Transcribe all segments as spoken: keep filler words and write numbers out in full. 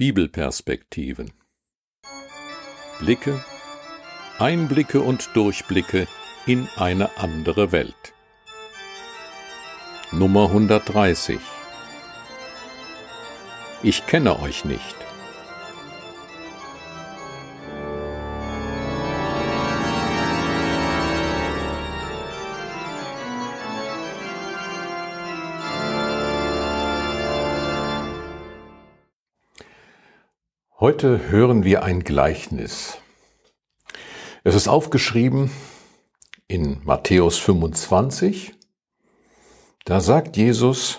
Bibelperspektiven. Blicke, Einblicke und Durchblicke in eine andere Welt. Nummer hundertdreißig. Ich kenne euch nicht. Heute hören wir ein Gleichnis. Es ist aufgeschrieben in Matthäus fünfundzwanzig. Da sagt Jesus: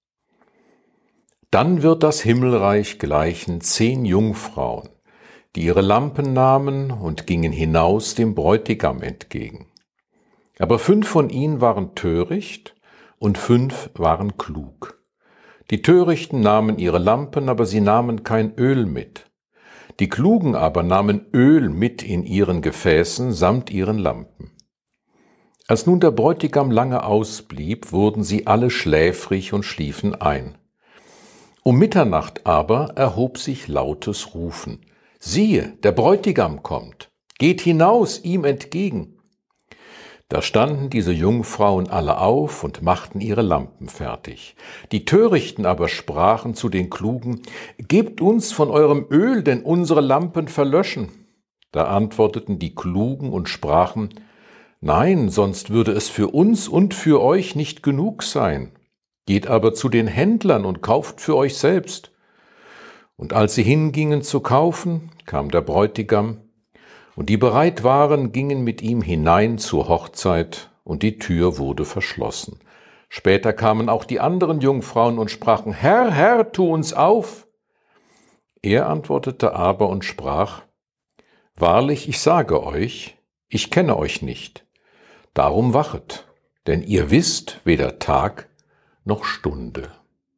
Dann wird das Himmelreich gleichen zehn Jungfrauen, die ihre Lampen nahmen und gingen hinaus dem Bräutigam entgegen. Aber fünf von ihnen waren töricht und fünf waren klug. Die Törichten nahmen ihre Lampen, aber sie nahmen kein Öl mit. Die Klugen aber nahmen Öl mit in ihren Gefäßen samt ihren Lampen. Als nun der Bräutigam lange ausblieb, wurden sie alle schläfrig und schliefen ein. Um Mitternacht aber erhob sich lautes Rufen: Siehe, der Bräutigam kommt, geht hinaus ihm entgegen. Da standen diese Jungfrauen alle auf und machten ihre Lampen fertig. Die Törichten aber sprachen zu den Klugen: Gebt uns von eurem Öl, denn unsere Lampen verlöschen. Da antworteten die Klugen und sprachen: Nein, sonst würde es für uns und für euch nicht genug sein. Geht aber zu den Händlern und kauft für euch selbst. Und als sie hingingen zu kaufen, kam der Bräutigam, und die bereit waren, gingen mit ihm hinein zur Hochzeit, und die Tür wurde verschlossen. Später kamen auch die anderen Jungfrauen und sprachen: Herr, Herr, tu uns auf. Er antwortete aber und sprach: Wahrlich, ich sage euch, ich kenne euch nicht. Darum wachet, denn ihr wisst weder Tag noch Stunde.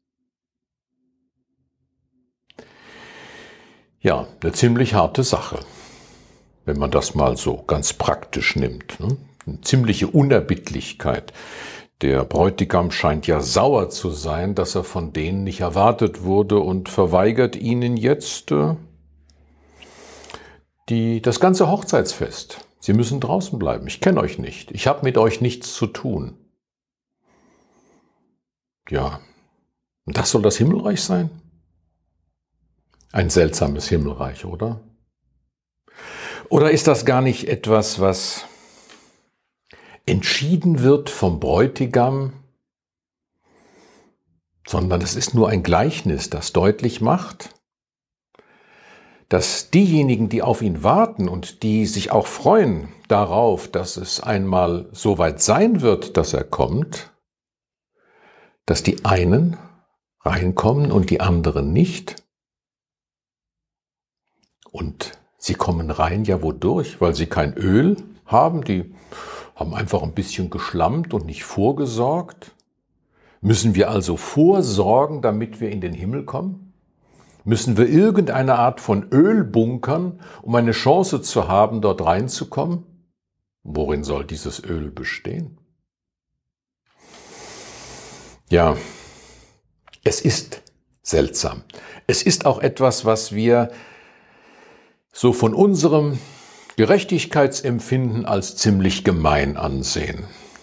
Ja, eine ziemlich harte Sache, wenn man das mal so ganz praktisch nimmt. Ne? Eine ziemliche Unerbittlichkeit. Der Bräutigam scheint ja sauer zu sein, dass er von denen nicht erwartet wurde und verweigert ihnen jetzt äh, die, das ganze Hochzeitsfest. Sie müssen draußen bleiben. Ich kenne euch nicht. Ich habe mit euch nichts zu tun. Ja, und das soll das Himmelreich sein? Ein seltsames Himmelreich, oder? Oder ist das gar nicht etwas, was entschieden wird vom Bräutigam, sondern es ist nur ein Gleichnis, das deutlich macht, dass diejenigen, die auf ihn warten und die sich auch freuen darauf, dass es einmal so weit sein wird, dass er kommt, dass die einen reinkommen und die anderen nicht. Und sie kommen rein, ja wodurch? Weil sie kein Öl haben, die haben einfach ein bisschen geschlammt und nicht vorgesorgt. Müssen wir also vorsorgen, damit wir in den Himmel kommen? Müssen wir irgendeine Art von Öl bunkern, um eine Chance zu haben, dort reinzukommen? Worin soll dieses Öl bestehen? Ja, es ist seltsam. Es ist auch etwas, was wir so von unserem Gerechtigkeitsempfinden als ziemlich gemein ansehen.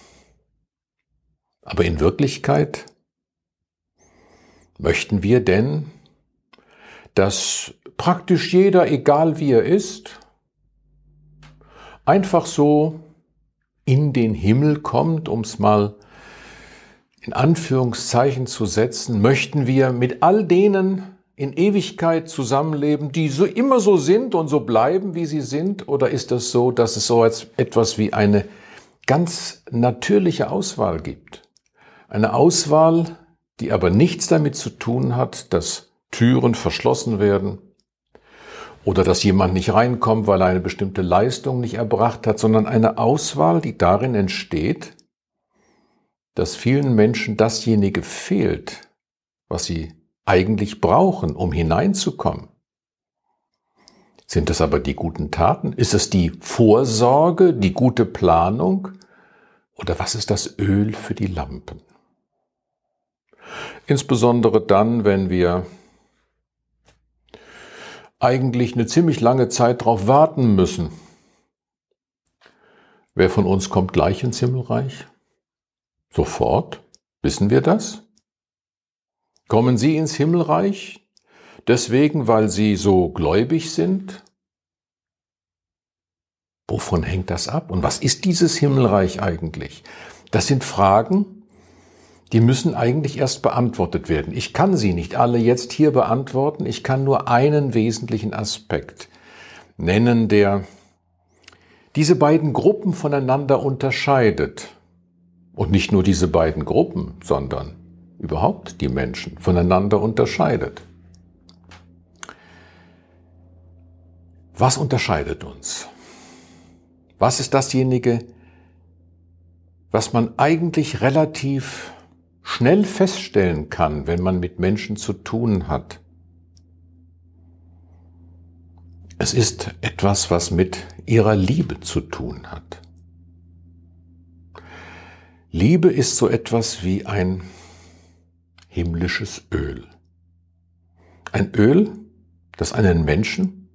Aber in Wirklichkeit möchten wir denn, dass praktisch jeder, egal wie er ist, einfach so in den Himmel kommt, um es mal in Anführungszeichen zu setzen? Möchten wir mit all denen in Ewigkeit zusammenleben, die so immer so sind und so bleiben, wie sie sind? Oder ist es so, dass es so etwas wie eine ganz natürliche Auswahl gibt? Eine Auswahl, die aber nichts damit zu tun hat, dass Türen verschlossen werden oder dass jemand nicht reinkommt, weil er eine bestimmte Leistung nicht erbracht hat, sondern eine Auswahl, die darin entsteht, dass vielen Menschen dasjenige fehlt, was sie eigentlich brauchen, um hineinzukommen. Sind es aber die guten Taten? Ist es die Vorsorge, die gute Planung? Oder was ist das Öl für die Lampen? Insbesondere dann, wenn wir eigentlich eine ziemlich lange Zeit darauf warten müssen. Wer von uns kommt gleich ins Himmelreich? Sofort? Wissen wir das? Kommen Sie ins Himmelreich deswegen, weil Sie so gläubig sind? Wovon hängt das ab? Und was ist dieses Himmelreich eigentlich? Das sind Fragen, die müssen eigentlich erst beantwortet werden. Ich kann sie nicht alle jetzt hier beantworten. Ich kann nur einen wesentlichen Aspekt nennen, der diese beiden Gruppen voneinander unterscheidet. Und nicht nur diese beiden Gruppen, sondern überhaupt die Menschen voneinander unterscheidet. Was unterscheidet uns? Was ist dasjenige, was man eigentlich relativ schnell feststellen kann, wenn man mit Menschen zu tun hat? Es ist etwas, was mit ihrer Liebe zu tun hat. Liebe ist so etwas wie ein himmlisches Öl. Ein Öl, das einen Menschen,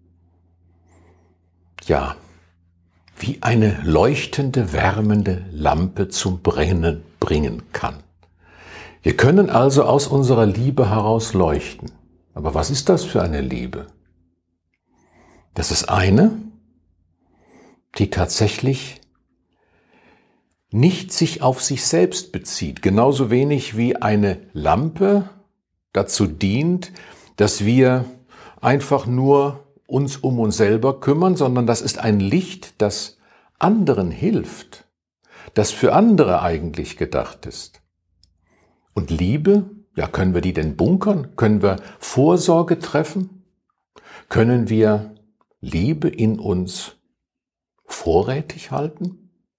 ja, wie eine leuchtende, wärmende Lampe zum Brennen bringen kann. Wir können also aus unserer Liebe heraus leuchten. Aber was ist das für eine Liebe? Das ist eine, die tatsächlich nicht sich auf sich selbst bezieht, genauso wenig wie eine Lampe dazu dient, dass wir einfach nur uns um uns selber kümmern, sondern das ist ein Licht, das anderen hilft, das für andere eigentlich gedacht ist. Und Liebe, ja, können wir die denn bunkern? Können wir Vorsorge treffen? Können wir Liebe in uns vorrätig halten?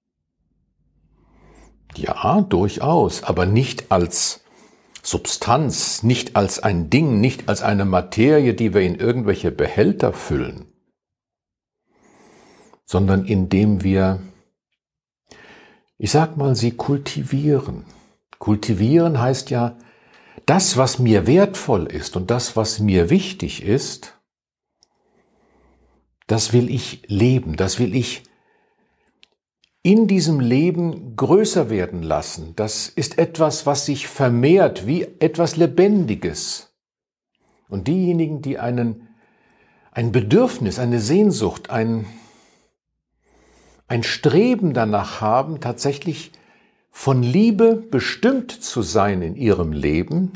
Ja, durchaus, aber nicht als Substanz, nicht als ein Ding, nicht als eine Materie, die wir in irgendwelche Behälter füllen, sondern indem wir, ich sag mal, sie kultivieren. Kultivieren heißt ja, das, was mir wertvoll ist und das, was mir wichtig ist, das will ich leben, das will ich in diesem Leben größer werden lassen. Das ist etwas, was sich vermehrt wie etwas Lebendiges. Und diejenigen, die einen, ein Bedürfnis, eine Sehnsucht, ein, ein Streben danach haben, tatsächlich von Liebe bestimmt zu sein in ihrem Leben,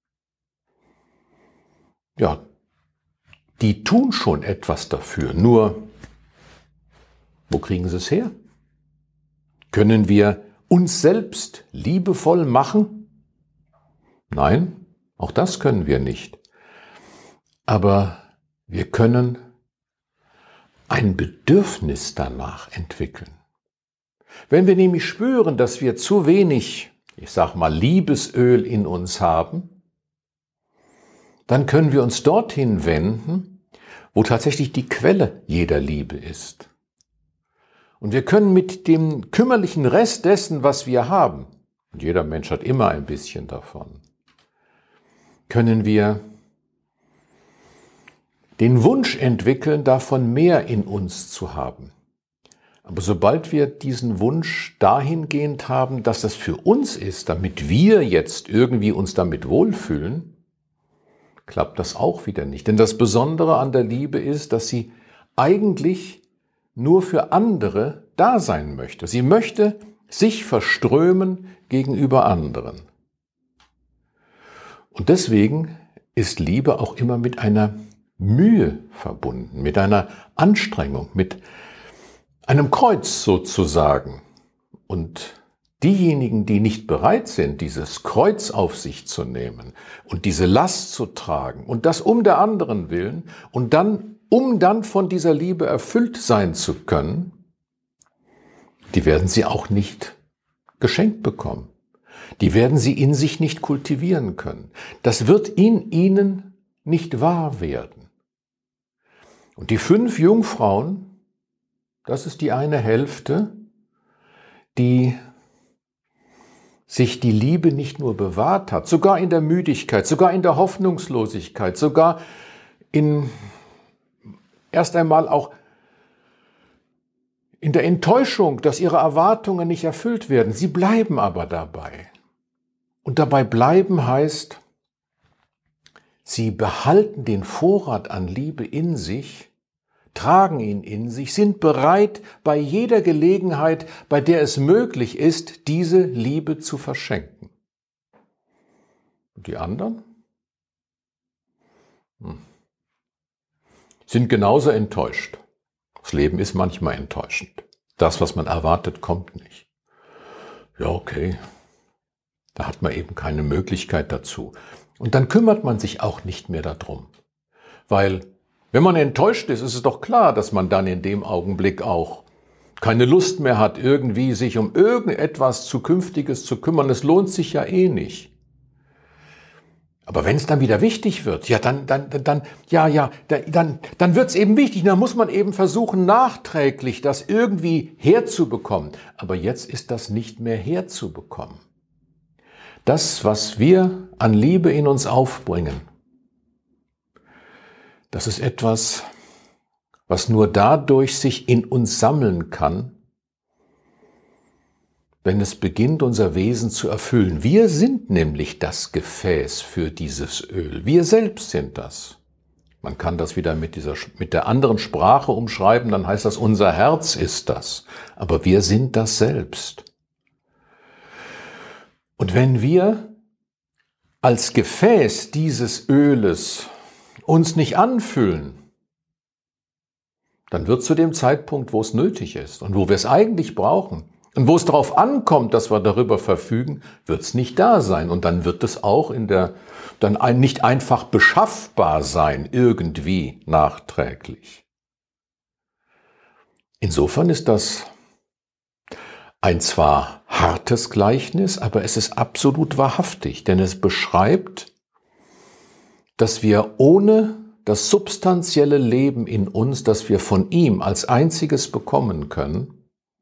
ja, die tun schon etwas dafür. Nur, wo kriegen sie es her? Können wir uns selbst liebevoll machen? Nein, auch das können wir nicht. Aber wir können ein Bedürfnis danach entwickeln. Wenn wir nämlich spüren, dass wir zu wenig, ich sag mal, Liebesöl in uns haben, dann können wir uns dorthin wenden, wo tatsächlich die Quelle jeder Liebe ist. Und wir können mit dem kümmerlichen Rest dessen, was wir haben, und jeder Mensch hat immer ein bisschen davon, können wir den Wunsch entwickeln, davon mehr in uns zu haben. Aber sobald wir diesen Wunsch dahingehend haben, dass das für uns ist, damit wir jetzt irgendwie uns damit wohlfühlen, klappt das auch wieder nicht. Denn das Besondere an der Liebe ist, dass sie eigentlich nur für andere da sein möchte. Sie möchte sich verströmen gegenüber anderen. Und deswegen ist Liebe auch immer mit einer Mühe verbunden, mit einer Anstrengung, mit einem Kreuz sozusagen. Und diejenigen, die nicht bereit sind, dieses Kreuz auf sich zu nehmen und diese Last zu tragen und das um der anderen willen und dann um dann von dieser Liebe erfüllt sein zu können, die werden sie auch nicht geschenkt bekommen. Die werden sie in sich nicht kultivieren können. Das wird in ihnen nicht wahr werden. Und die fünf Jungfrauen, das ist die eine Hälfte, die sich die Liebe nicht nur bewahrt hat, sogar in der Müdigkeit, sogar in der Hoffnungslosigkeit, sogar in erst einmal auch in der Enttäuschung, dass ihre Erwartungen nicht erfüllt werden. Sie bleiben aber dabei. Und dabei bleiben heißt, sie behalten den Vorrat an Liebe in sich, tragen ihn in sich, sind bereit, bei jeder Gelegenheit, bei der es möglich ist, diese Liebe zu verschenken. Und die anderen? Hm. Sind genauso enttäuscht. Das Leben ist manchmal enttäuschend. Das, was man erwartet, kommt nicht. Ja, okay. Da hat man eben keine Möglichkeit dazu. Und dann kümmert man sich auch nicht mehr darum. Weil, wenn man enttäuscht ist, ist es doch klar, dass man dann in dem Augenblick auch keine Lust mehr hat, irgendwie sich um irgendetwas Zukünftiges zu kümmern. Es lohnt sich ja eh nicht. Aber wenn es dann wieder wichtig wird, ja, dann, dann, dann, ja, ja, dann, dann wird es eben wichtig. Dann muss man eben versuchen, nachträglich das irgendwie herzubekommen. Aber jetzt ist das nicht mehr herzubekommen. Das, was wir an Liebe in uns aufbringen, das ist etwas, was nur dadurch sich in uns sammeln kann, wenn es beginnt, unser Wesen zu erfüllen. Wir sind nämlich das Gefäß für dieses Öl. Wir selbst sind das. Man kann das wieder mit dieser, mit der anderen Sprache umschreiben, dann heißt das, unser Herz ist das. Aber wir sind das selbst. Und wenn wir als Gefäß dieses Öles uns nicht anfüllen, dann wird zu dem Zeitpunkt, wo es nötig ist und wo wir es eigentlich brauchen, und wo es darauf ankommt, dass wir darüber verfügen, wird es nicht da sein. Und dann wird es auch in der, dann ein, nicht einfach beschaffbar sein, irgendwie nachträglich. Insofern ist das ein zwar hartes Gleichnis, aber es ist absolut wahrhaftig, denn es beschreibt, dass wir ohne das substanzielle Leben in uns, das wir von ihm als einziges bekommen können,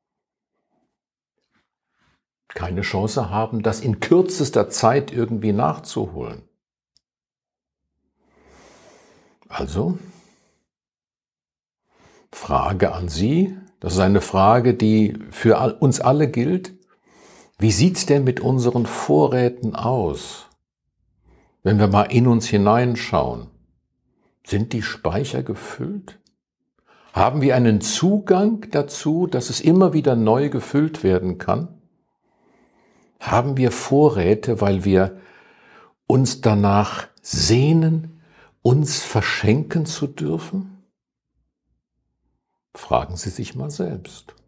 keine Chance haben, das in kürzester Zeit irgendwie nachzuholen. Also, Frage an Sie, das ist eine Frage, die für uns alle gilt. Wie sieht's denn mit unseren Vorräten aus? Wenn wir mal in uns hineinschauen, sind die Speicher gefüllt? Haben wir einen Zugang dazu, dass es immer wieder neu gefüllt werden kann? Haben wir Vorräte, weil wir uns danach sehnen, uns verschenken zu dürfen? Fragen Sie sich mal selbst.